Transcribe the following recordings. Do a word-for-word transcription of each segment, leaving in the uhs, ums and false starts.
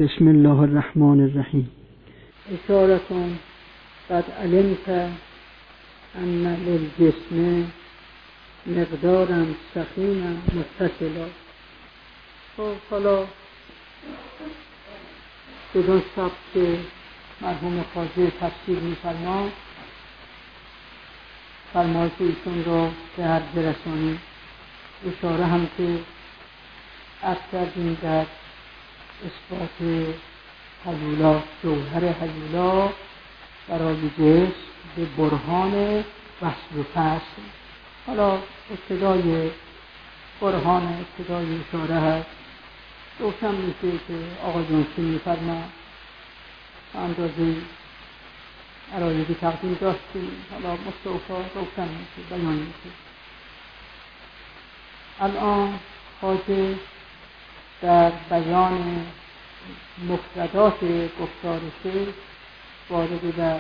بسم الله الرحمن الرحیم. اشارتون قد علمت ان للجسم مقدارا سخینا متصلا. خب حالا بدون سبب که مرحوم خواجه تفسیر می‌فرماد فرمایش ایشون را به هر برسانیم. اشاره هم که عرض کردیم در اثبات هیولا، جوهر هیولا برای جسم به برهان وصل و فصل. حالا ابتدای برهان ابتدای اشاره هست، روشن میشه که آقا جون چی میفرماد. اندازه عرایضی تقدیم داشتیم، حالا مستوفا روشن میشه، بیان میشه. الان خواجه در بیان مفردات گفتار شیخ وارد در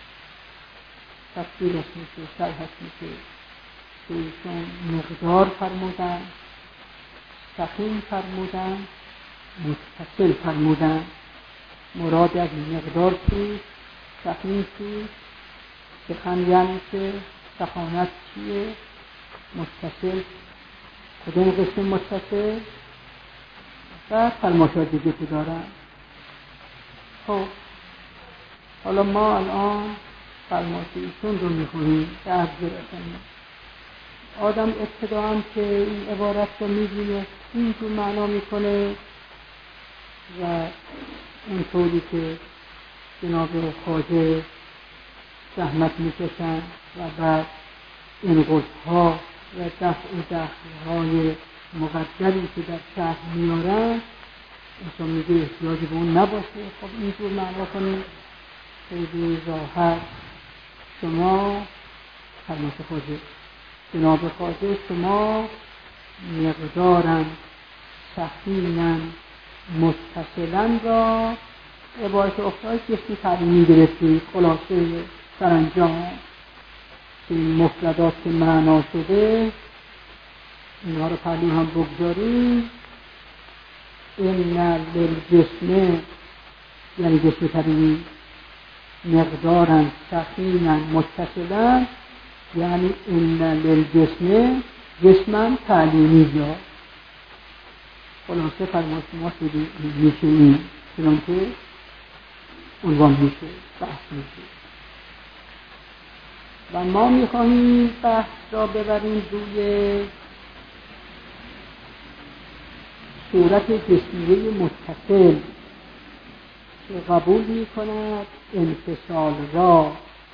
تفسیرش میشه، شرحش میشه که ایشون مقدار فرمودن، سخین فرمودن، متصل فرمودن. مراد از مقدار چیست؟ سخین چیست؟ سخن یعنی که سخانت چیه؟ متصل کدوم قسم متصل؟ و فرماشات دیگه که دارن. خب حالا ما الان فرماشات ایشون رو میخونیم به عرض برسانیم. آدم ابتدا هم که این عبارت رو میبینه اینجور معنا میکنه و اونطوری که جناب خواجه زحمت میکشن و بعد انقضها و دفع و دخلهای مقدری که در شهر میارن انسان میگه احتیاجی به اون نباشه. خب اینجور معنا کنیم خیلی راحت. شما فرمایش خواجه جناب خواجه شما مقدارن سخینن متصلن را عبارت اخرای جسمی تعلیمی گرفتی. خلاصه سرانجام که این مفردات که معنا شده اینها رو پهلو هم بگذاریم. این للجسم یعنی جسم طبیعی، مقدارن سخینن متصلن یعنی این للجسم جسمن تعلیمی جا. خلاصه فرمایش ما شده میشه این چنان که عنوان میشه، بحث میشه و ما میخواهیم بحث را ببریم روی صورت جسمیه متصل که قبول میکند انفصال را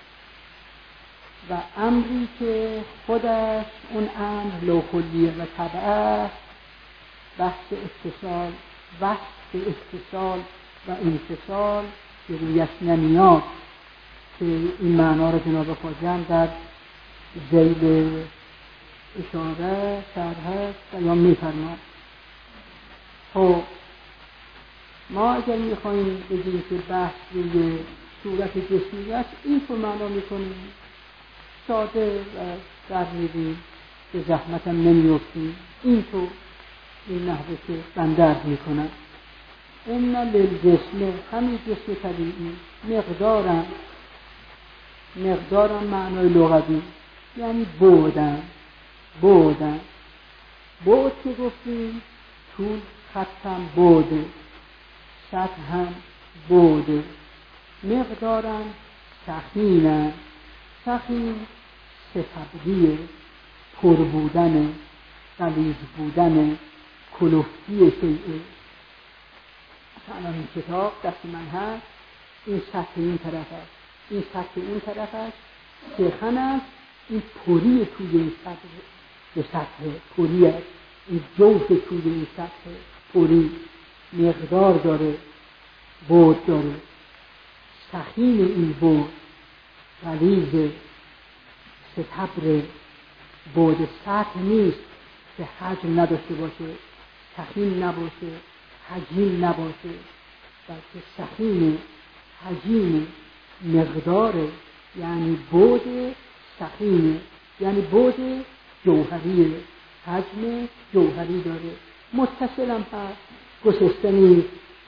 و امری که خودش اون امر لوکلیه و طبعه بحث اتصال، وصف اتصال و انفصال که رویش نمیاد که این معنا را جناب خواجه در ذیل اشاره شرح بیان می‌فرماید. خب ما اگر می‌خوایم بگیم که بحث روی صورت جسمیت این رو معنا می‌کنیم ساده و در می‌ریم به زحمت هم نمی‌افتیم. این تو این نحوه که بندر می‌کنن این للجسم همین جسم طبیعی مقدارن. مقدارن معنای لغوی یعنی بودن. بودن بود که گفتیم طول خط هم بوده، سطح هم بوده. مقدارن سخینن. سخین صفبدیه، پر بودن، غلیظ بودن، کلفتی شیعه. مثلا این کتاب دست من هست، این سطح این طرف هست، این سطح این طرف هست، سخن است. این پوری توی این سطح به سطح پوری است. این جوف توی این سطح پوری مقدار داره، بود داره. سخین این بود غلیظ ستبر بود سطح نیست که حجم نداشته باشه، سخین نباشه، حجیم نباشه، بلکه سخین حجیم مقداره یعنی بود سخینه یعنی بود جوهریه، حجم جوهری داره. متصل هم هست، گسسته نیست،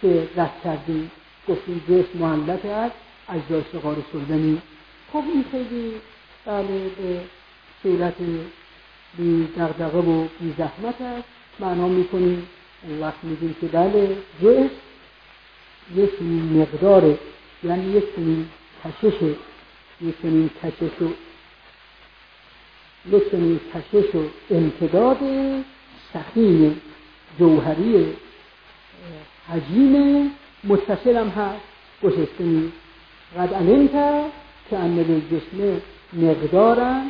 که رد کردیم، گفتیم جسم معلق است اجزای صغار سلبنی. خب این خیلی بله به صورت بی دغدغه و بی زحمت است معنا میکنیم. وقت میگیم که بله جسم یک مقدار، یعنی یک چنین کشش یک چنین کشش و یک چنین کشش و امتداد سخین جوهری حجیم متصل هم هست، گسسته نیست. قد علمت که ان للجسم مقدارا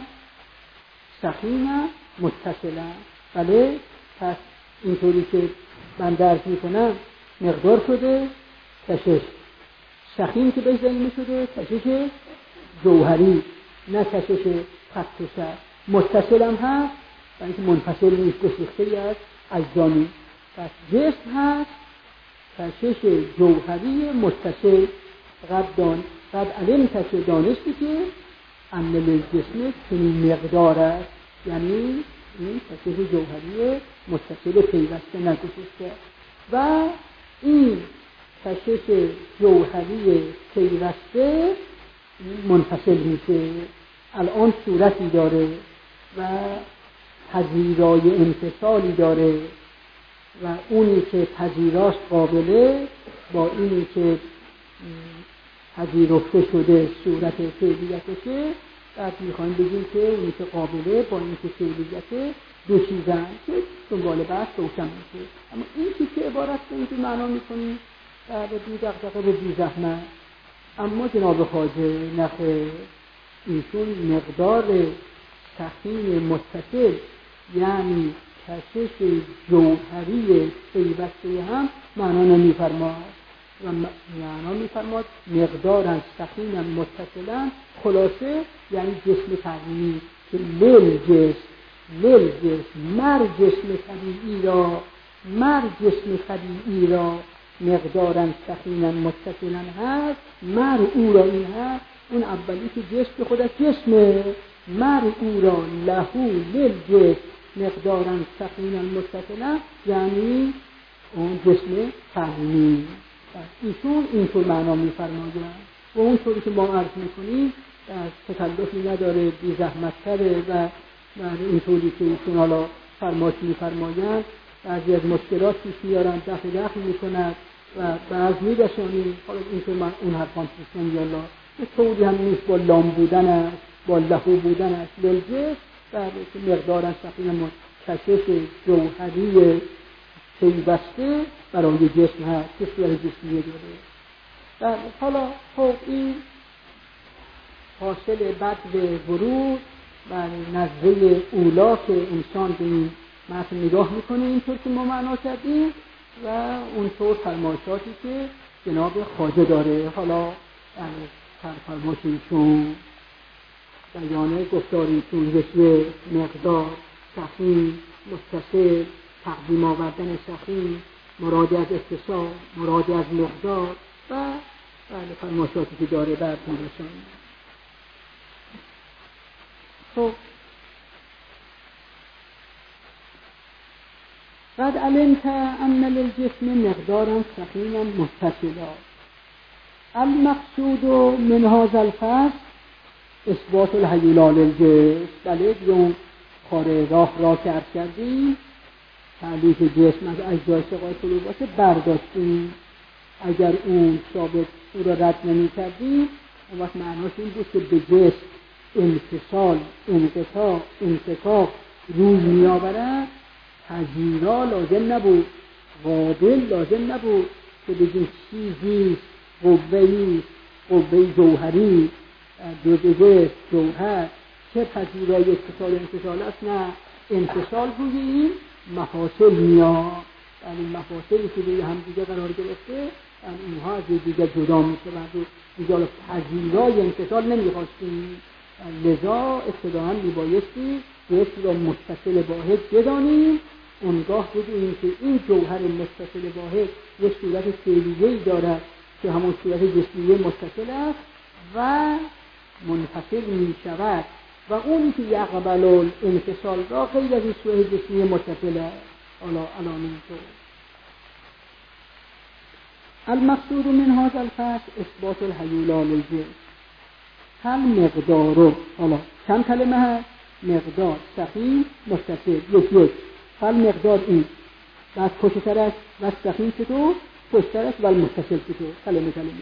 سخینا متصلا. بله، پس اینطوری که من درک میکنم مقدار شده کشش، سخین که بهش ضمیمه شده کشش جوهری، نه کشش خط و سر. متصل هم هست و اینکه منفصل نیست، گسیخته است اجزانی. پس جسم هست کشش جوهری متصل. قد دان قد علمت که دانستی که ان للجسم چنین مقدار است، یعنی این کشش جوهری متصل پیوسته نگسسته. و این کشش جوهری پیوسته منفصل میشه، الان صورتی داره و پذیرای انفصالی داره و اونی که پذیراست قابله با اینی که پذیرفته شده صورت فعلیتشه. بعد میخوایم بگیم که اونی که قابله با اینی که فعلیته دو چیزن که دنبال بحث روشن میشه. اما این چیز که عبارت به اینکه معنا میکنیم در بی دغدغه و بی زحمت. اما جناب خواجه نخه ایشون مقدار سخین متصل یعنی کشش جوهری پیوسته هم معنا نمیفرماد و معنا میفرماد مقدارا سخینا متصلا، خلاصه یعنی جسم تقویمی که لل جسم لل جسم مر جسم طبیعی را مر جسم طبیعی را مقدارا سخینا متصلا هست. مر او را این هست، اون اولی که جسم خودش جسمه، مر او را لهو لل جسم مقدارا سخینا متصلا یعنی اون جسم فهمی. ایشون اینطور معنا میفرمایند و اونطوری که ما عرض میکنیم از تکلفی نداره، بی زحمت تره و اینطوری که ایشون حالا فرمایش میفرمایند بعضی از مشکلات پیش میارن، دفع دفع میکنند و بعض میرسونیم. حالا اینطور من اون حرفان پیش نمیالا به طوری هم نیست با لام بودن است با لهو بودن است للجه در مقدار سخین کشش جوهری پیوسته برای جسم هست که صورت جسمیه داره. حالا خب این حاصل بدو ورود و نظره اولا که انسان به این متن نگاه میکنه اینطور که ما معنا کردیم و اونطور فرمایشاتی که جناب خواجه داره. حالا فرمایششون بیانه گفتاریشون رشوه مقدار سخین متصل تقدیم آوردن سخین مراد از اتصال مراد از مقدار و بله فرمایشاتی که داره براتون رسون. خب قد علمت ان للجسم مقدارا سخینا متصلا. المقصود من هذا الفصل اثبات الهیولا للجسم. بله اون خاره راه را که عرض کردیم تعلیف جسم از اجزای صغار قلوب باشه برداشتیم. اگر اون ثابت او را رد نمی کردیم اون وقت معناش این بود که به جسم انفصال انقطاع انفکاک روی می آورد، پذیرا لازم نبود، قابل لازم نبود که بگیم چیزیست قوه‌ای قوه جوهری دو جسم جوهر چه پذیرای اتصال انفصال است. نه، انفصال روی این محاصل میاد، یعنی محاصلی که روی هم دیگه قرار گرفته یعنی اینها از دیگه جدا میشه و دیگه پذیرای انفصال نمیخواستیم. لذا ابتداءً میبایستی جسم را متصل واحد بدانیم، اونگاه بدونیم که این جوهر متصل واحد یک صورت فعلیه‌ای دارد که همون صورت جسمیه متصل است و منفصل می شود و اونی که یقبل الانفصال را غیر از این صورت جسمیه متصل است. حالا الان اینطور المقصود من هذا الفصل اثبات الهیولا للجنس. هل مقدارو، حالا چند کلمه هست؟ مقدار، سخین، متصل، یک یک. هل مقدار این، بعد پشت سرش و سخین چطور؟ پشت سرش و متصل چطور؟ کلمه کلمه.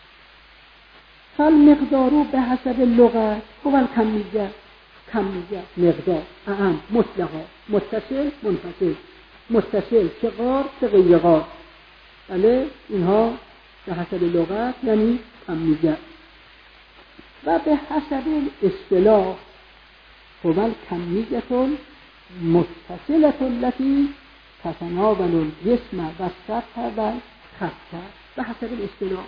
هل مقدارو به حسب لغت هو الکمیه، کمیه، مقدار، اعم، مطلقا، متصل، منفصل، متصل چه غار چه غیر غار. بله اینها به حسب لغت یعنی کمیه. و به حسب اصطلاح هو الکمیه المتصله التي تتناول الجسم و السطح و الخط. به حسب اصطلاح.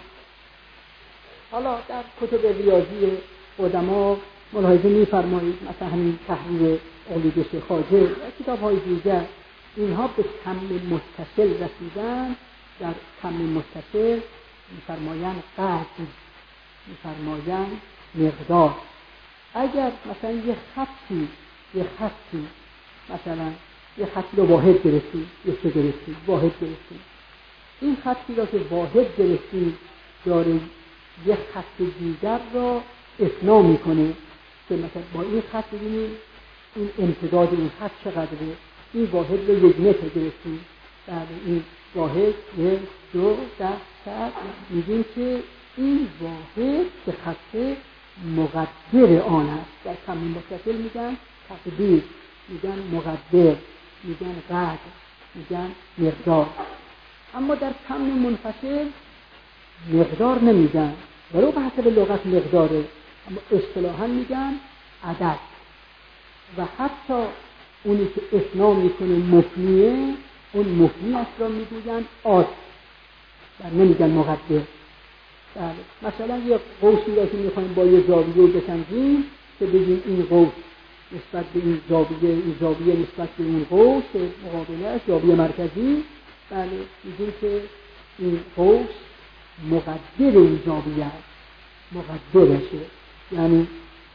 حالا در کتب ریاضی قدما ملاحظه می‌فرمایید، مثلا همین تحریر اقلیدس خواجه و کتاب‌های دیگر، اینها به کم متصل رسیدن. در کم متصل می‌فرمایند قدر، می‌فرمایند مقدار. اگر مثلا یه خطی یه خطی مثلا یه خطی رو واحد گرفتیم، یه چه گرفتیم، واحد گرفتیم، این خطی رو که واحد گرفتیم داره یه خط دیگر را اثنا میکنه که مثلا با این خط ببینیم این امتداد این خط چقدره. این واحد رو یک متر گرفتیم، در این واحد یک دو ده صد، میگیم که این واحد به خط مقدر آن است. در کم متصل میگن تقدیر، میگن مقدر، میگن قدر، میگن مقدار. اما در کم منفصل مقدار نمیگن، ولو به حسب لغت مقداره، اما اصطلاحا میگن عدد. و حتی اونی که اثنا میکنه مفنیه، اون مفنی است را میگن عاد و نمیگن مقدر. بله مثلا یه قوسی را که میخوایم با یه زاویه بسنجیم که بگیم این قوس نسبت به این زاویه، این زاویه نسبت به اون قوس مقابلش زاویه مرکزی، بله میگیم که این قوس مقدر این زاویه است، مقدرشه. یعنی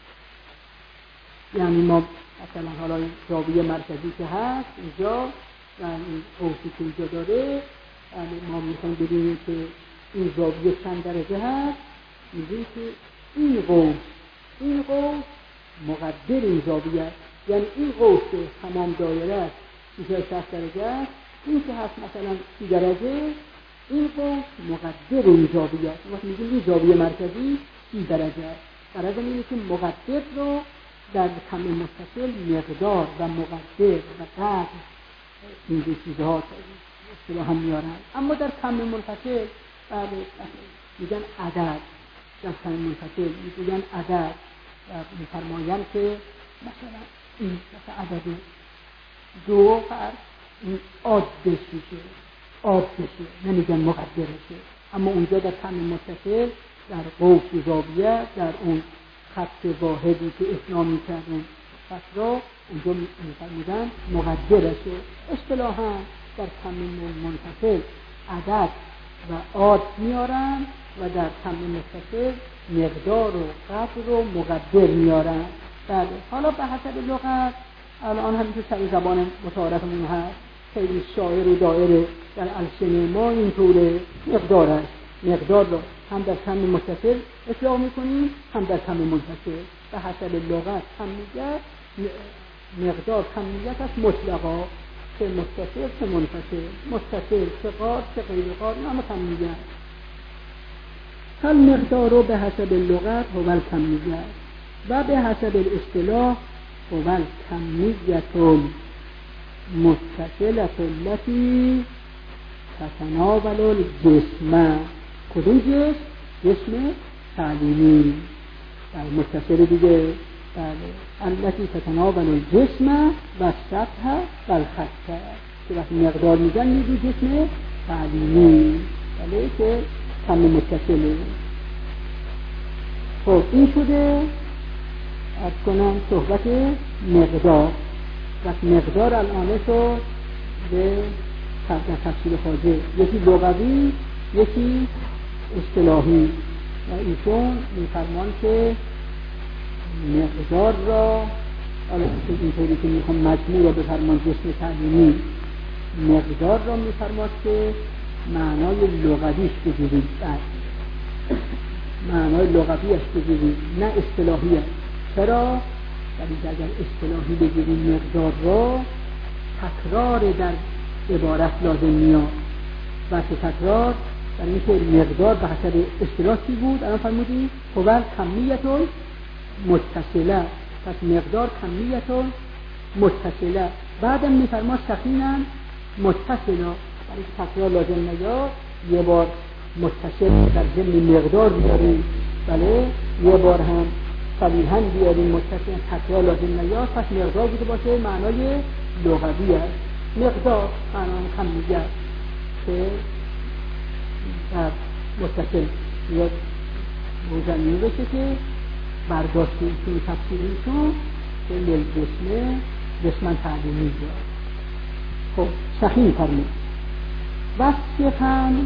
یعنی ما مثلا حالا این زاویه مرکزی که هست اینجا و این قوسی که اینجا داره، یعنی ما میخوایم ببینیم که این زاویه چند درجه هست، میگیم که این قوس این قوس مقدر این زاویه است. یعنی این قوس که تمام دایره است شصت درجه است، این که هست مثلا سی درجه، این قوس مقدر این زاویه است. وقتی میگیم این زاویه مرکزی سی درجه است، برای اینه که مقدر رو در کم متصل مقدار و مقدر و قدر این دو چیزها اصطلاح هم میارن. اما در کم منفصل بعد میگن عدد، در کم منفصل میگن عدد و میفرمایند که مثلا این مثلا عدد دو فرد این عاد بشه، عاد بشه، نمیگن مقدر بشه. اما اونجا در کم متصل در قوس زاویه در اون خط واحدی که اثنا میکردن خط را اونجا میفرمودن مقدرشه. اصطلاحاً در کم منفصل عدد و عاد میارن و در کم متصل مقدار و قدر و مقدر میارن. بله حالا به حسب لغت الان همین که سر زبان متعارفمون هست، خیلی شاعر و دائره در السنه ما اینطوره، مقدار است. مقدار رو هم در کم متصل اطلاق میکنیم هم در کم منفصل. به حسب لغت کمیت مقدار کمیت است مطلقا، چه متصل چه منفصل، متصل چه قار چه غیر قار، نام کمیت. هل مقدار به حسب لغت هو الکمیت و به حسب الاصطلاح هو الکمیت المتصلة التي تتناول الجسم. کدوم جسم؟ جسم تعلیمی. در متصل دیگه بله التي تتناول الجسم و السطح و الخط. که وقتی مقدار میگن میگی جسم تعلیمی، بله که کم متصله. خب این شده از کنم صحبت مقدار. و مقدار الان شد به تفسیر خواجه، یکی لغوی یکی اصطلاحی. و ایشون میفرمان که مقدار را حالا اینطوری که میخوام مجموع را بفرمان جسم تعلیمی، مقدار را میفرماد که معنای لغویش بگیرید، معنای لغویش بگیرید نه اصطلاحیش. چرا؟ ولی اگر اصطلاحی بگیرید مقدار را، تکرار در عبارت لازم میاد. بحث تکرار برای اینکه مقدار به حسب اصطلاح چی بود؟ الان فرمودید هو کمیت متصله، پس مقدار کمیت متصله. بعدم میفرما سخینا متصله، برای تکرار لازم نیاد. یه بار متصل در ضمن مقدار بیاریم، بله یه بار هم صریحاً بیاریم متصل، تکرار لازم نیاد. پس مقدار بوده باشه معنای لغوی است. مقدار معنای کمیت که در متصل یا موزنی بشه که برداشتیم که تفسیریشون که للجسمه جسمن تعلیمی دار. خب سخین فرمود و سخن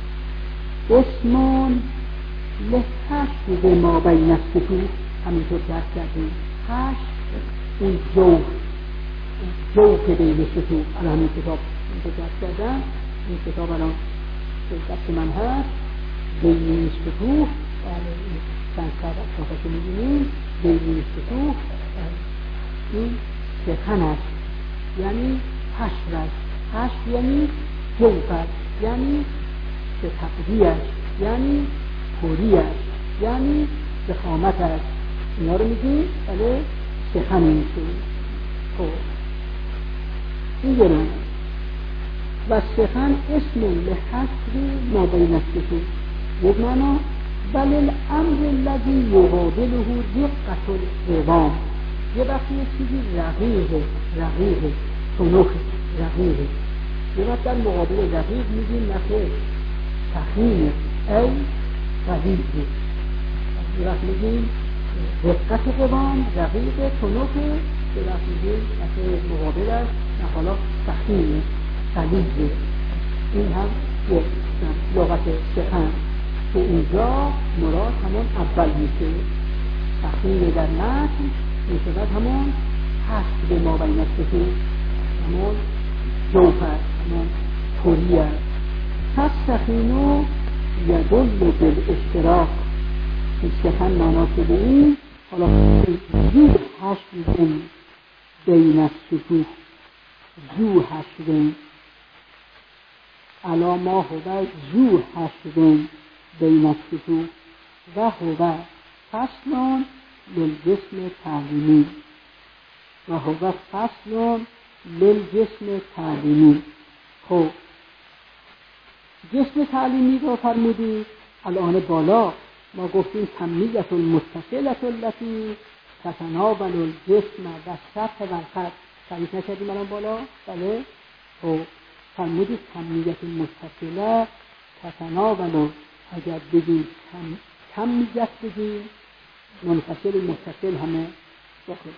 اسمون لحشد ما بین السطوح، همینطور که هست کردیم هشت این جوف جوف بین سطوح. الان همین کتاب اینطور که هست کردن، این کتاب الان دست من هست بین این سطوح، چند سر اطرافش رو می‌بینیم بین این سطوح. این سخن است یعنی حشر است، حشر یعنی جوف است، یعنی به تقدیرش، یعنی پوریش، یعنی ضخامت است. اینا رو میگیم بله سخن میشه. خب این یه معنی. و سخن اسم لحصر ما بین السطوح یک معنا. بل الامر الذی یقابله دقت القوام، یه وقتی یه چیزی رقیقه رقیقه تنخ رقیقه، یه وقت در مقابل رقیق میگیم نخیر سخینه ای غلیظه. یه وقت میگیم دقت قوام رقیقه تنخه، یه وقت میگیم نخیر مقابلش نحالا سخینه غلیظه. این هم یک لغت سخن که اینجا مراد همون اول میشه. سخینه در متن میشه همون هست به ما بین السطوح، همون جوف است، همون پوری است. پس سخینو یدل بالاشتراک، این سخن معنا شده این حالا زو حشر بین السطوح، زو حشر علا ما هو زو حشر بین السطوح و هو فصل للجسم تعلیمی و هو فصل للجسم تعلیمی. خب جسم تعلیمی رو فرمودید. الان بالا ما گفتیم کمیت المتصلة التي تتناول الجسم و سطح و الخط، تعریف نکردیم الان بالا؟ بله. خب فرمودید کمیت المتصلة تتناول، اگر بگیم کم کمیت بگیم منفصل متصل همه داخل،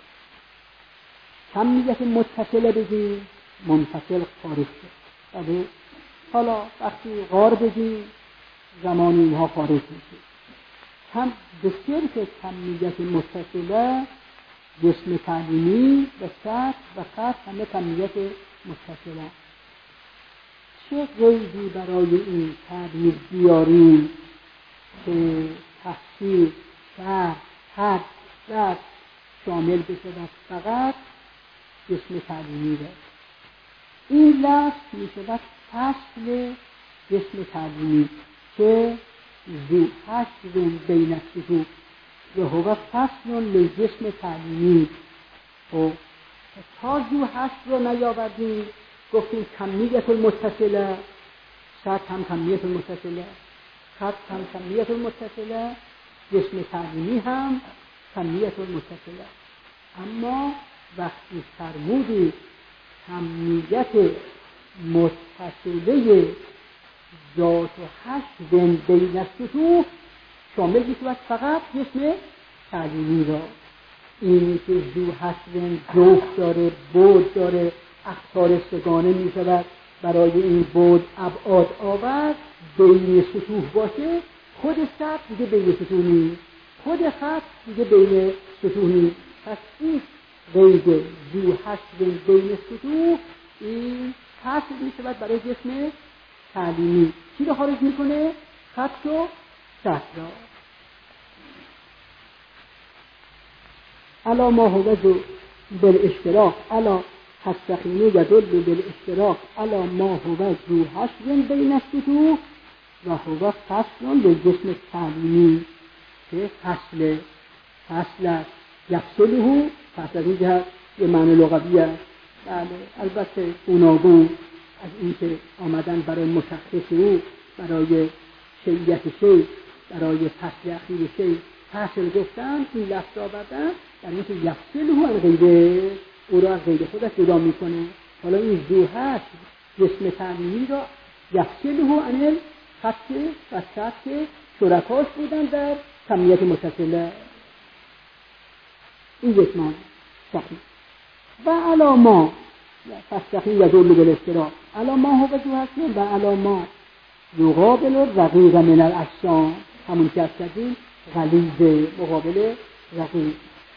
کمیت متصله بگیم منفصل خارج شد. بله. حالا وقتی غار بگیم زمانی اینها خارج میشه. هم بسیار که کمیت متصله جسم تعلیمی به سطح و خط همه کمیت متصله. چه قیدی برای این تعبیر بیاریم که تفسیر شرح حد رد شامل بشه و فقط جسم تعلیمی را؟ این لفظ می شود فصل جسم تعلیمی که ذو حشر بین السطوح و هو فصل لجسم تعلیمی. و تا ذو حشر رو نیاوردیم گفتیم کمیت المتصله، سطح هم کمیت المتصله، خط هم کمیت المتصله، جسم تعلیمی هم کمیت المتصله. اما وقتی فرمودی کمیت متصله ذات حشر بین السطوح شامل میشود فقط جسم تعلیمی را. این که ذو حشر جوف داره، بعد داره، اقطار سگانه میشود، برای این بعد ابعاد آورد بین سطوح باشه، خود سطح دیگه بین سطوح نیست، خود خط دیگه بین سطوح نیست. پس این قید ذو حشر بین سطوح این فصل میشود برای جسم تعلیمی چی رو خارج میکنه؟ خط و سطر را. علا ما هو بالاشتراک علا السخینه یدل بالاشتراک علا ما هو ذو حشر بین السطوح و هو فصل للجسم تعلیمی که فصل فصل است. یفصله فصل از این جهت یه معنی لغوی است. بله البته گوناگون از اینکه آمدن برای مشخص او، برای شیعیت شیع، برای فصل اخیر شیع فصل گفتن، این لفظ آوردن در اینکه یفصله عن غیره، او را از غیر خودش جدا میکنه. حالا این ذو هست جسم تعلیمی را یفصله عن خط و سطح شرکاش بودن در کمیت متصله. این یک معنی صحیح. و علاما فستقی یدل بالاشتراک علاما هو ذو هستیم و علاما یقابل رقیق من الاجسام، همون که از کردیم غلیظ مقابل رقیق.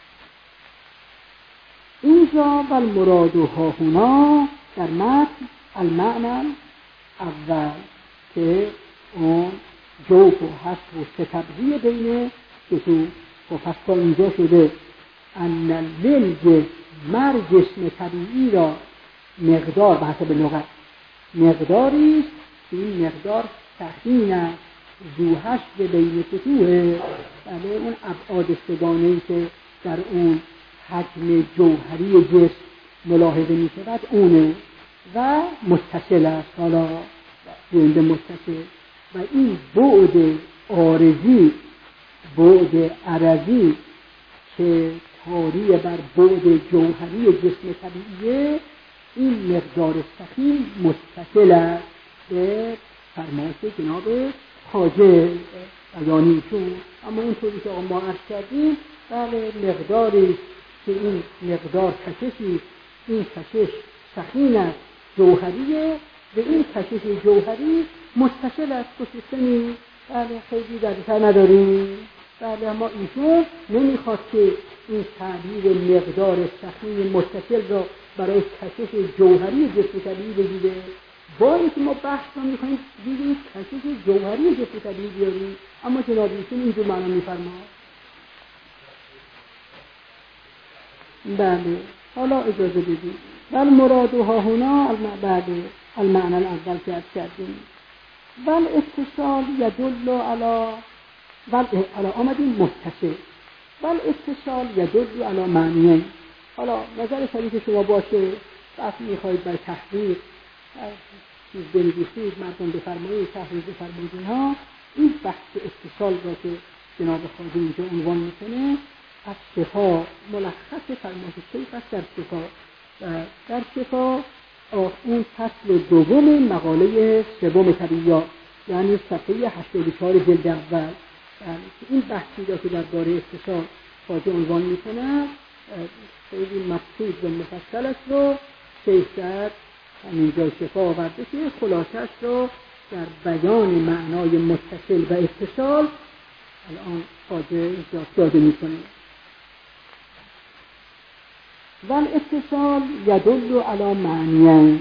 اینجا و المراد ها هنا در متن المعنى اول که اون جوف و حسب و ستبهی بین سطوح و پس تا اینجا شده ان للجسم مر جسم طبیعی را مقدار به حسب لغت مقداری است که این مقدار سخین است ذو حشر بین سطوحه. بله اون ابعاد سگانه‌ای که در اون حجم جوهری جسم ملاحظه می شود اونه و متصل است. حالا جنده متصل و این بعد عارضی بعد عرضی که تاری بر بعد جوهری جسم طبیعیه، این مقدار سخین متصل است به فرمایش جناب خواجه بیانی چون. اما اینطوری که ما عرض کردیم بله مقداری که این مقدار کششی، این کشش سخین است جوهریه و این کشش جوهری متصل است با سیستمی. بله خیلی دردسر نداریم. بله اما ایشون نمیخواد که این تعبیر مقدار سخین متصل را برای کشش جوهری جسم طبیعی بگیره، با اینکه ما بحث رو میکنیم دیدیم کشش جوهری جسم طبیعی بیاریم، اما جناب ایشون اینجور معنا میفرماد. بله حالا اجازه بدید. بل مرادها هنا بله المعنى الاول که از کردیم بل اتصال یدل علی بل علی آمدیم متصل بل اتصال یدل علی معنیه. حالا نظر شریف شما باشه وقتی میخواید بر تحقیق چیز بنویسید مردم بفرمایید تحقیق بفرمایید اینها، این بحث اتصال را که جناب خواجه اینجا عنوان میکنه از شفا ملخص فرمایش شیخ است در شفا و در شفا اون فصل دوم مقاله سوم طبیعیات یعنی صفحه هشتاد و چهار جلد اول. این بحثی را که درباره اتصال خواجه عنوان میکنه خیلی مبسوط و مفصل است رو شیخ در همینجا شفا آورده که خلاصش رو در بیان معنای متصل و اتصال الان خواجه اینجا داده میکنه. والاتصال يدل على معنيين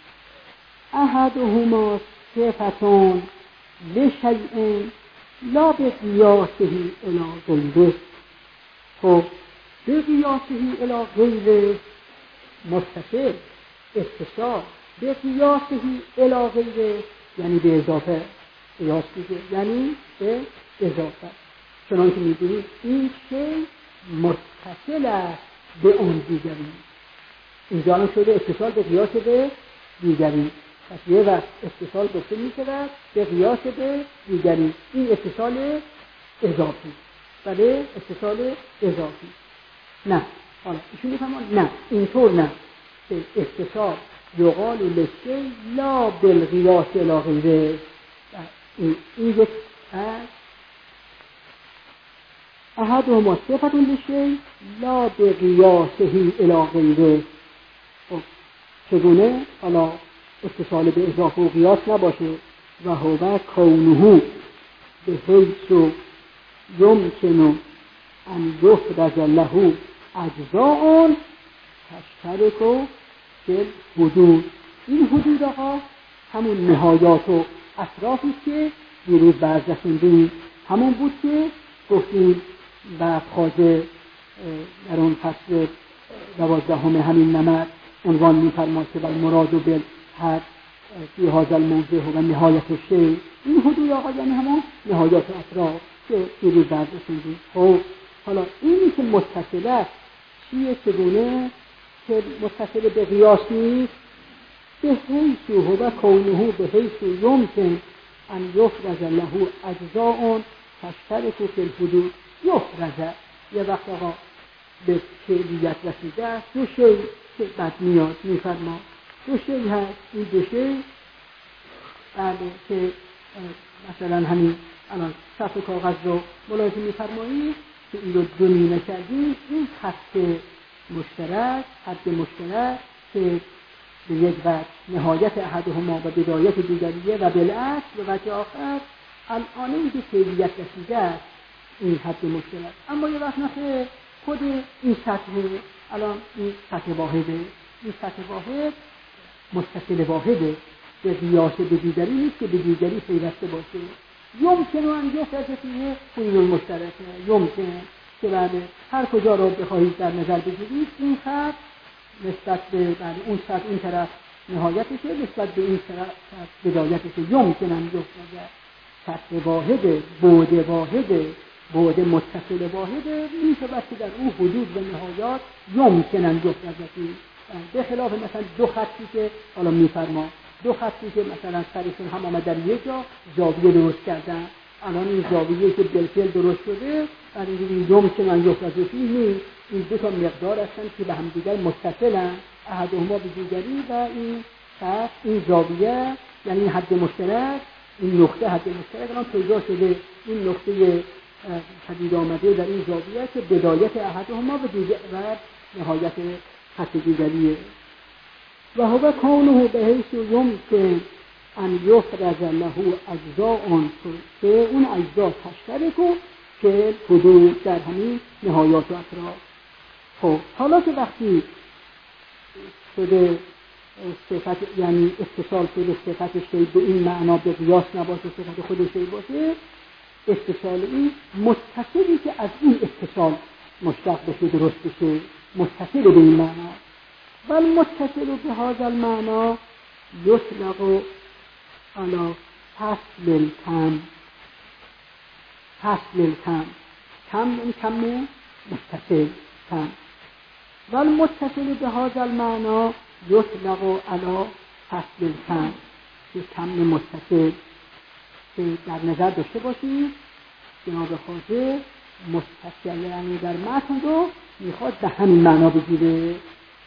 احدهما صفتان لشيء لا بقياسه الى غيره. خب بقياسه الى غيره متصل، اتصال بقياسه الى غيره یعنی به اضافه، قیاس دیگه یعنی به اضافه. چنانکه می‌دونید این شی متصل است به اون دیگری. اینجا هم شده اتصال به قیاس به دیگری. پس یه وقت اتصال گفته می شود به قیاس به دیگری. این اتصال اضافی. بله اتصال اضافی. نه حالا ایشون میفهمون نه اینطور نه که اتصال یقال لشی لا بالقیاس الی غیره. این یک احدهما صفت لشی لا بقیاسه الی غیره. چگونه؟ حالا اتصال به اضافه و قیاس نباشه و هو کونه به حیث یمکن ان یفرض له اجزاء تشترک فی الحدود. این حدود آقا همون نهایات و اطرافی که دیروز بررسیدیم، همون بود که گفتیم و خواجه در اون فصل دوازدهم همین نمط عنوان می‌فرماید که المراد بالحد فی هذا الموضع و نهایت الشیء، این حدود آقا یعنی همون نهایات اطراف که دیروز بررسیدیم. خب حالا اینی که متصل است چیه؟ چگونه که متصل به قیاس نیست؟ به حیث هو کونه به حیث یمکن ان یفرض له اجزاء تشترک فی الحدود. یفرض یه وقت آقا به کلیت رسیده است، دو شی که بعد میاد میفرما دو شی هست، این دو شی بله که مثلا همین الان صفحه کاغذ رو ملاحظه میفرمایید که این رو دو نیمه کردیم، این خط مشترک حد مشترک که به یک وجه نهایت احدهما و بدایت دیگریه و بالعکس به وجه آخر الان این که کلیت رسیده است این حد مشترک. اما یه وقت نخه خود این سطح الان این سطح واحده، این سطح واحد متصل واحده، به قیاس به دیگری نیست که به دیگری پیوسته باشه. یمکن ان یفرض فیه قرین المشترک، یمکن که بله هر کجا رو بخواهید در نظر بگیرید این خط نسبت به بله اون سطح این طرف نهایتشه، نسبت به این طرف بدایتشه. یمکن ان یفرض سطح واحده، بعد واحده، بعد متصل واحده، میشه که در اون حدود و نهایات یمکن ان یفرض فیه، به خلاف مثلا دو خطی که حالا میفرما دو خطی که مثلا سرشون هم آمد در یک جا زاویه درست کردن، الان این زاویه که بالفعل درست شده در اینجوری یمکن ان یفرض فیه نیست، این دو تا مقدار هستن که به هم دیگر متصلن، احدهما به دیگری و این خط این زاویه یعنی این حد مشترک، این نقطه حد مشترک الان پیدا شده، این نقطه پدید آمده در این زاویه که بدایت احدهما و دیگر و نهایت خط دیگریه. و هو کونه به حیث یمکن ان یفرض له اجزاء که اون اجزا تشترک که حدود در همین نهایات و اطراف. خب حالا که وقتی شده صفت یعنی اتصال شده صفت شی به این معنا به قیاس نباشه، صفت خود شی باشه، اتصال این متصلی که از این اتصال مشتق بشه درست بشه، متصل به این معنا. و المتصل به هذا المعنى یطلق على فصل الکم. فصل الکم، کم این کم متصل کم. و المتصل به هذا المعنى یطلق على فصل الکم، که کم متصل که در نظر داشته باشید جناب خواجه متصلن در متن رو میخواد به همین معنا بگیره،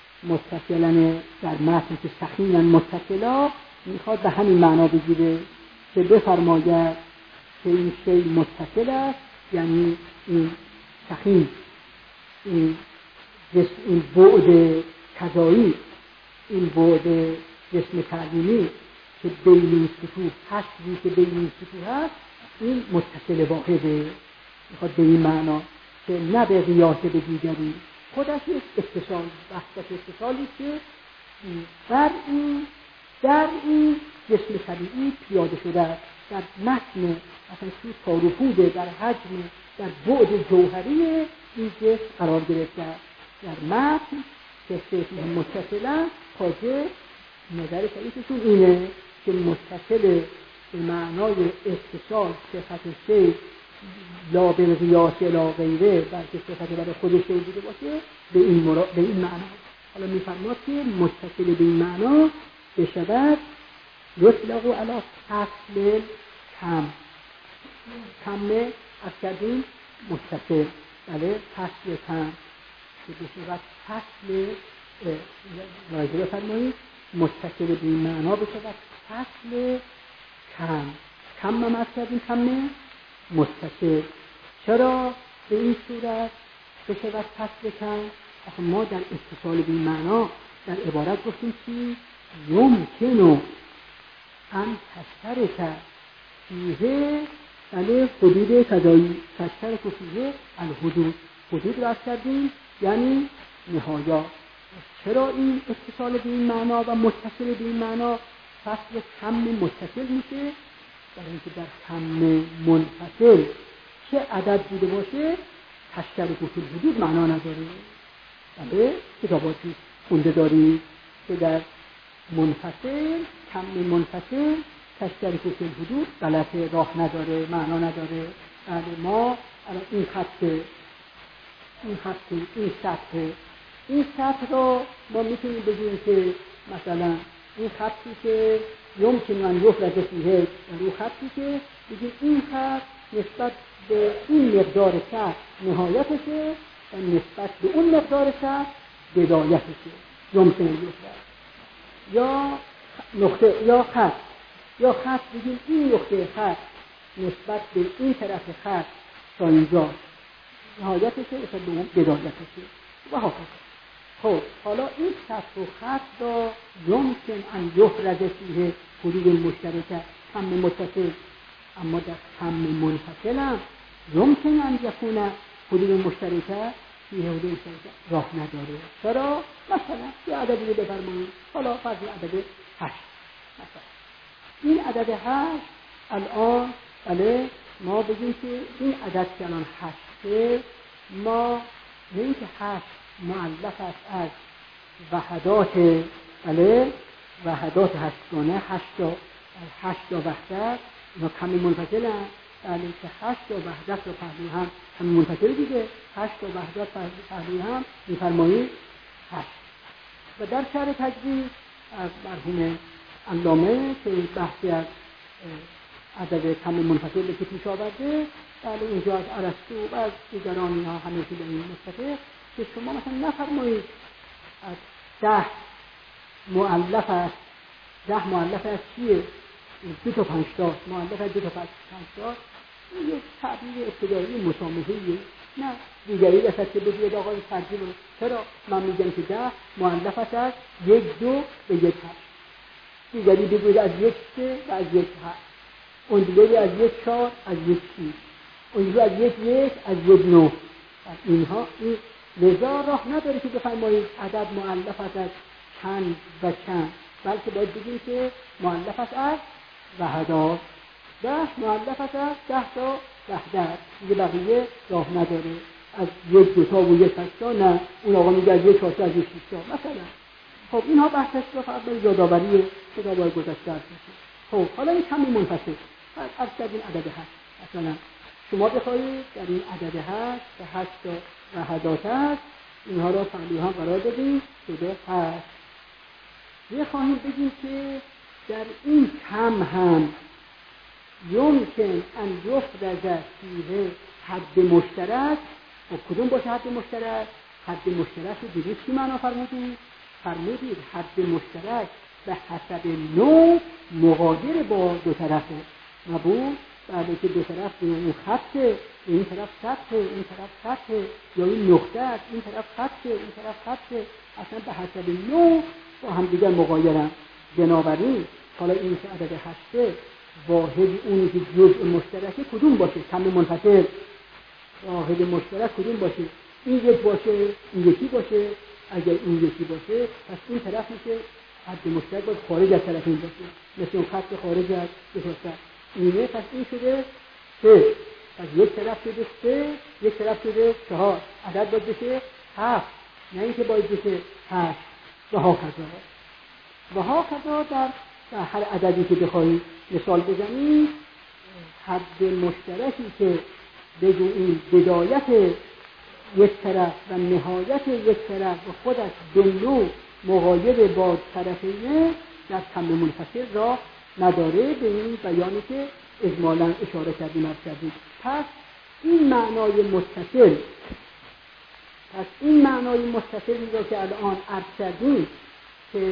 متصلن در متن که سخینا متصلا میخواد به همین معنا بگیره که بفرماید که این شی متصل است، یعنی این سخین این جسم این بعد کذایی این بعد جسم تعلیمی که بین این سطوح هستی که بین این سطوح هست این متصل واحده، میخواد به این معنا که نه به قیاس به دیگری، خودش یک اتصال بحث اتصالی که در این در این جسم طبیعی پیاده شده است، در متن مثلا توی تاروپوده، در حجم در بعد جوهری این جسم قرار گرفته است. در متن که صفیه متصلن خواجه نظر شریفشون اینه که متصل به معنای اتصال صفت شی لا بالقیاس لا غیره بلکه صفت برای خودش بوده باشه به این مرا... به این معنا. حالا میفرماد که متصل به این معنا بشود یطلق علی فصل کم. کم از کردیم متصل، بله فصل کم که بشود فصل راجع بفرمایید متصل به این معنا بشود فصل کم. کم هم از کردیم کم متصل. چرا به این صورت بشود فصل کم؟ آخه ما در اتصال به این معنا در عبارت گفتیم چی؟ یمکنو ان تشترک فیه بله حدود تدایی تشترک فیه الحدود. حدود را کردیم یعنی نهایات. چرا این اتصال به این معنا و متصل به این معنا فصل کم متصل میشه، برای اینکه در کم منفصل چه عدد بوده باشه تشترک فی الحدود معنا نداره. بله کتاباتی خونده دارید که در منفصل کم منفصل تشترک فی الحدود غلطه، راه نداره، معنا نداره. بله ما الان این خط این خط این سطح این سطح رو ما میتونیم بگیم که مثلا این خطی که یمکن ان یفرض فیه، رو خطی که بگیم این خط نسبت به این مقدار سطح نهایتشه و نسبت به اون مقدار سطح بدایتشه، یمکن ان یفرض. یا نقطه یا خط یا خط بگیم این نقطه خط نسبت به این طرف خط تا اینجا نهایتشه نسبت به اون بدایتشه و ها. خب حالا این سطح و خط را یمکن ان یفرض فیه حدود مشترکه کم متصل، اما در کم منفصل هم یمکن ان یکون حدود مشترکه فیه حدود مشترکه راه نداره. چرا؟ مثلا یه عددی رو بفرمایید، حالا فرض عدد هشت مثلا. این عدد هشت الان بله ما بگیم که این عدد که الان هشته، ما نه اینکه هشت مؤلف است از وحدات بله وحدات هشتگانه، هشت تا هشت تا وحدت اینا کم منفصل هم، بله که هشت تا وحدت رو پهلوی هم کم منفصل دیگه، هشت تا وحدت پهلوی هم میفرمایید هشت. و در شرح تجوید از مرحوم علامه که بحثی از عدد کم منفصل که پیش آورده، بله اینجا از ارسطو و از دیگران اینها همه که به این متفق که شما مثلا نفرمایید از ده مؤلف است، ده مؤلف از چیه؟ دو تا پنجتاست، مؤلف از دو تا پنجتاست. این یک تعبیر ابتدایی مسامحه‌ایه، نه دیگری رسد که بگید آقای ترجیح رو. چرا؟ من میگم که ده مؤلف است از یک دو به یک هشت، دیگری بگید از یک سه و از یک هشت، اون دیگری از یک چهار از یک شیش، اون دیگری از یک یک از یک نه. اینها این لذا راه نداره که بفرمایید عدد مؤلف است از چند و چند، بلکه باید بگیم که مؤلف است از وحدات، ده مؤلف است از ده تا وحدت، دیگه بقیه راه نداره از یک دو تا و یک هشتا، نه اون آقا میگه از یک چهار تا از یک شش تا مثلا. خب اینها بحثش رو فقط به یادآوری کتاب‌های گذشته است. خب حالا این کمی منفصل از این عدد هشت، مثلا شما بخواهید در این عدد هشت که هشت تا وحدات هست اینها را پهلو هم قرار بدیم شده هشت. یه خواهیم بگیم که در این کم هم یمکن ان یفرض فیه حد مشترک. و کدوم باشه حد مشترک؟ حد مشترک رو دیدید چی معنا فرمودید؟ فرمودید حد مشترک به حسب نوع مقادر با دو طرفه نبود، بعد که دو طرف این خطه، این طرف سطحه، این طرف سطحه، یا این نقطه است، این طرف خطه، این طرف خطه، اصلا به حسب نوع با هم دیگر مغایرن. بنابراین حالا این که عدد هشته واحد اونی که جزء مشترکه کدوم باشه؟ کم منفصل. واحد مشترک کدوم باشه؟ این یک باشه، این یکی باشه. اگر این یکی باشه پس این طرف میشه حد مشترک باید خارج از طرفین باشه، مثل اون خط خارج از دو تا. اینه پس این شده سه، پس یک طرف شده سه، یک طرف شده چهار، عدد باید بشه هفت، نه اینکه باید بشه هشت. و ها کذا و ها کذا در هر عددی که بخواهید مثال بزنید، حد مشترکی که بگوییم بدایت یک طرف و نهایت یک طرف و خودش به نوع مغایر با طرفینه در کم منفصل را نداره، به این بیانی که اجمالاً اشاره کردیم از کردیم. پس این معنای متصل پس این معنای متصل را که الان عرض کردیم که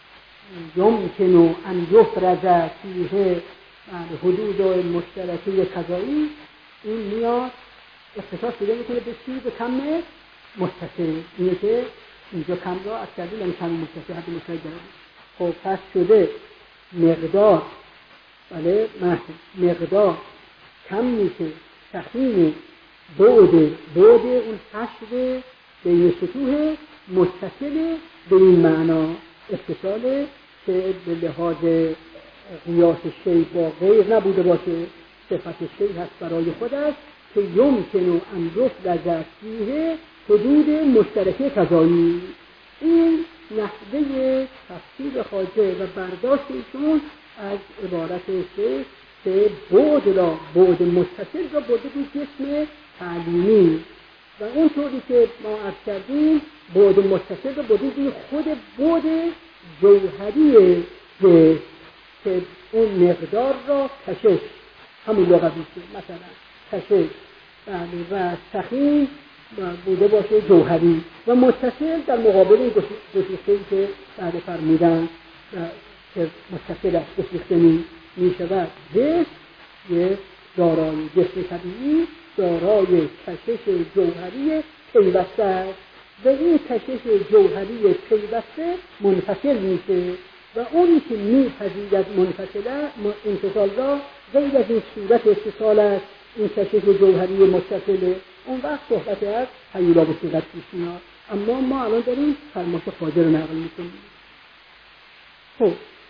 یمکن ان یفرض فیه حدود مشترکه قضایی، این میاد اختصاص پیدا میکنه به چی؟ به کم متصل. اینه که اینجا کم را از کردیم یعنی کم متصل حد مشترک داریم. خب پس شده مقدار بله مقدار کم میشه تخمین بعد بعد اون حشر بین سطوح متصل به این معنا اتصال که به لحاظ قیاس شی با غیر نبوده باشه، صفت شی هست برای خودش که یمکن ان یفرض فیه حدود مشترکه تضایی. این نحوه تفسیر خواجه و برداشت ایشون از عبارت شی که بعد را بعد متصل را برده به جسم تعلیمی و اونطوری که ما عرض کردیم بعد متصل را برده به خود بعد جوهری که اون مقدار را کشش همون لغویشه، مثلا کشش و سخین بوده باشه جوهری و متصل در مقابل این گسیخته‌ای که بعد فرمودن که متصل است گسیخته می شود. جسم یک دارای جسم طبیعی دارای کشش جوهری پیوسته است و این کشش جوهری پیوسته منفصل میشه و اونی که میپذیرد منفصله انفصال را غیر از این صورت اتصال است، این کشش جوهری متصله، اون وقت صحبت از تغییرات و صورت پیش میاد. اما ما الان داریم فرمایش خواجه رو نقل میکنیم. خب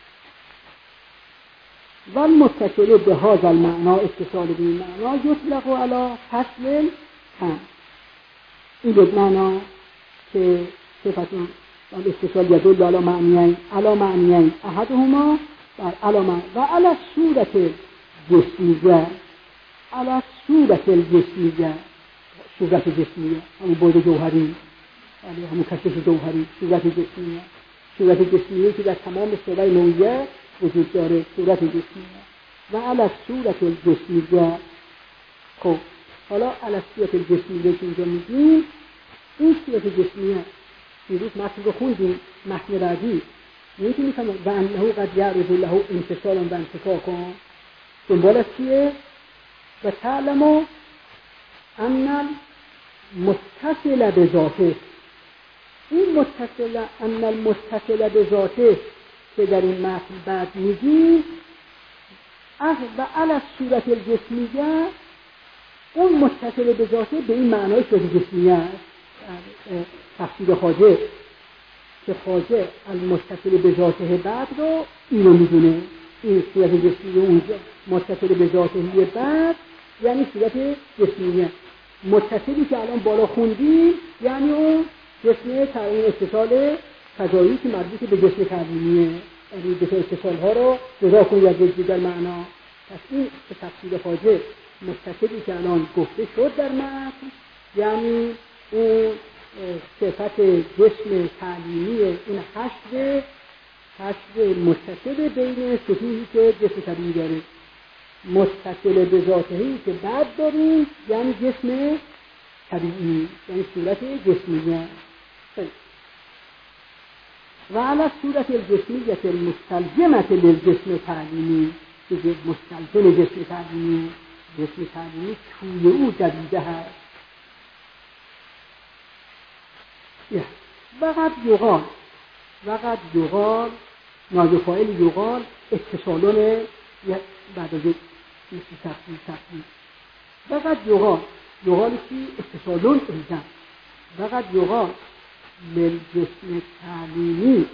والمتصل بهذا المعنى اتصال به این معنا یطلق علی فصل هم. این یک معنا که صفت الاتصال یدل علی معنیین علی معنیین احدهما بر علامه و علی صورت جسمیه علی صورت الجسمیه صورت جسمیه همون بعد جوهری همون کشش جوهری صورت جسمیه صورت جسمیه که در تمام صورت نوعیه وجود داره، صورت جسمیه و علی صورت الجسمیه. خب حالا علی صورت الجسمیه که اینجا میگیم این صورت جسمیه دیروز متن رو خوندیم، متن بعدی یکی میفهمه و انه قد یعرض له انفصال و انفکاک دنبال از چیه؟ و تعلم ان المتصل بذاته این متصل ان المتصل بذاته که در این متن بعد میگیم و علی صورت الجسمیه اون متصل بذاته به این معنای صورت جسمیه است. تفسیر خواجه که خواجه المتصل بذاته بعد رو اینو میدونه، این صورت جسمیه اونجا متصل بذاته بعد یعنی صورت جسمیه. متصلی که الان بالا خوندیم یعنی اون جسم تعیین اتصال فضایی که مربوط به جسم تعلیمیه، یعنی دو تا اتصال ها رو جدا کنید از دیگر معنا. پس این تفسیر خواجه متصلی که الان گفته شد در متن یعنی اون صفت جسم تعلیمی، این حشد حشد متصل بین سطوحی که جسم طبیعی داره، متصل به ذاتهی که بعد داریم یعنی جسم طبیعی، یعنی صورت جسمیه. و علی صورت الجسمیه المستلزمه للجسم تعلیمی که مستلزم جسم تعلیمی، جسم تعلیمی توی او دویده هست. وقد یقال وقد یقال نایب فاعل یقال اتصالون بعد از این تفسیر تفسیر وقد یقال یقال چی؟ اتصالون ایزن وقد یقال للجسم تعلیمی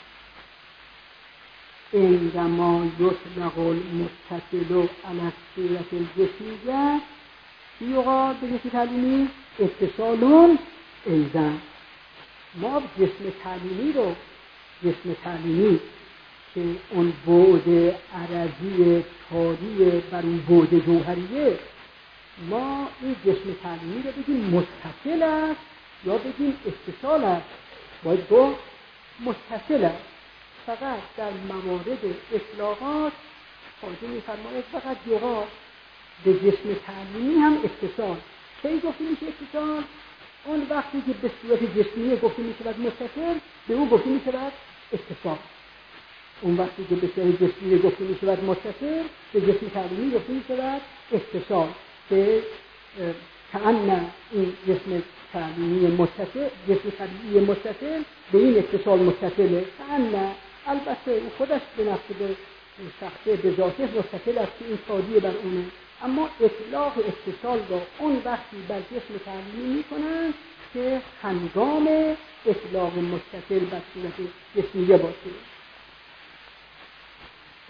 عندما یطلق المتصل علی صورت الجسمیه یقال به جسم تعلیمی اتصالون ایزن. ما جسم تعلیمی رو جسم تعلیمی که اون بعد عرضی تاری بر اون بعد جوهریه، ما این جسم تعلیمی رو بگیم متصل است یا بگیم اتصال است. باید گفت متصل است. فقط در موارد اطلاقات خواجه می‌فرماید فقط یقال به جسم تعلیمی هم اتصال. کی گفته میشه اتصال؟ اون وقتی که به صورت جسمیه گفته می شود متصل به او گفته می شود اتصال. اون وقتی که به صورت جسمیه گفته می شود متصل به جسم تعلیمی گفته می شود اتصال. که کأن این جسم تعلیمی متصل جسم طبیعی متصل به این اتصال متصله. کأن البته او خودش به نفس به شخصه به ذاته متصل است که این تادیه بر اونه، اما اطلاق اتصال را اون وقتی بر جسم تعلیمی میکنن که هنگام اطلاق متصل بر صورت جسمیه باشه.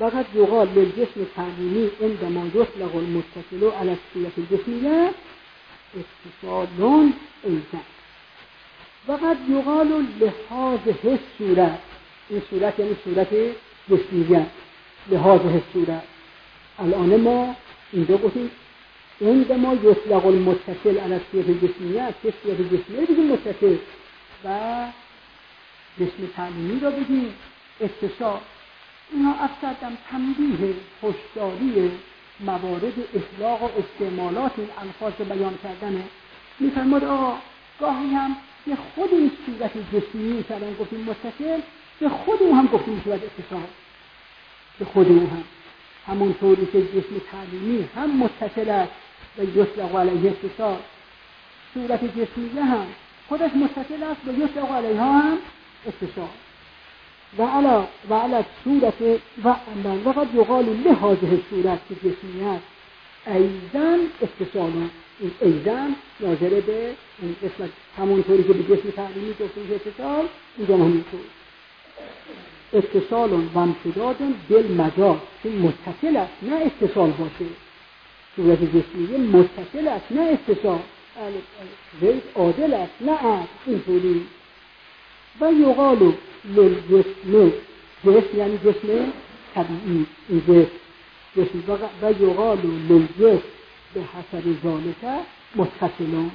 فقط یقال للجسم تعلیمی عندما یطلق المتصل على الصورة الجسمیه اتصال ایضا. فقط یقال لهذه الصورت، این صورت یعنی صورت جسمیه، لهذه الصورت. الان ما اینجا گفتیم عندما یطلق المتصل على الصورة الجسمیه، چه صورت جسمیه بگیم متصل و جسم تعلیمی را بگیم اتصال. اینا اصلا تنبیه هشداری موارد اطلاق و استعمالات این الفاظ بیان کردنه. میفرماد آقا گاهی هم به خود این صورت جسمی که الان گفتیم متصل، به خود اون هم گفتیم صورت اتصال، به خود اون هم همونطوری که جسم تعلیمی هم متصل است و یطلق علیه اتصال، صورت جسمیه هم خودش متصل است و یطلق علیها هم اتصال. و علا و علا صورت و وقد یقال لهذه صورت که جسمیت ایضا اتصال. این ایضا ناظره به این قسمت، همونطوری که به جسم تعلیمی گفتیم اتصال، اینجا همینطور اتصال و امتداد بالمجاز که متصل است نه اتصال باشه. صورت جسمیه متصل است نه اتصال، غیر عادل است نه عادل، اینطوری. و یقال للجسم، جسم یعنی جسم طبیعی، این جسم جسم و یقال للجسم به حسب ذالک متصلان.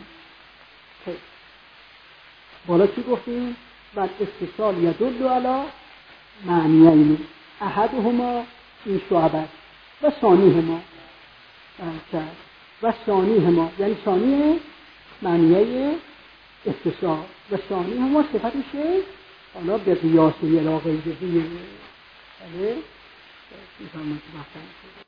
بالا چی گفتیم؟ بعد اتصال یدل علی معنیین احدهما این شعبه و ثانیهما و ثانیهما یعنی ثانی معنیه اتصال و ثانیهما صفتشه حالا به قیاس علاقه جزئیه. بله؟ میفهمم که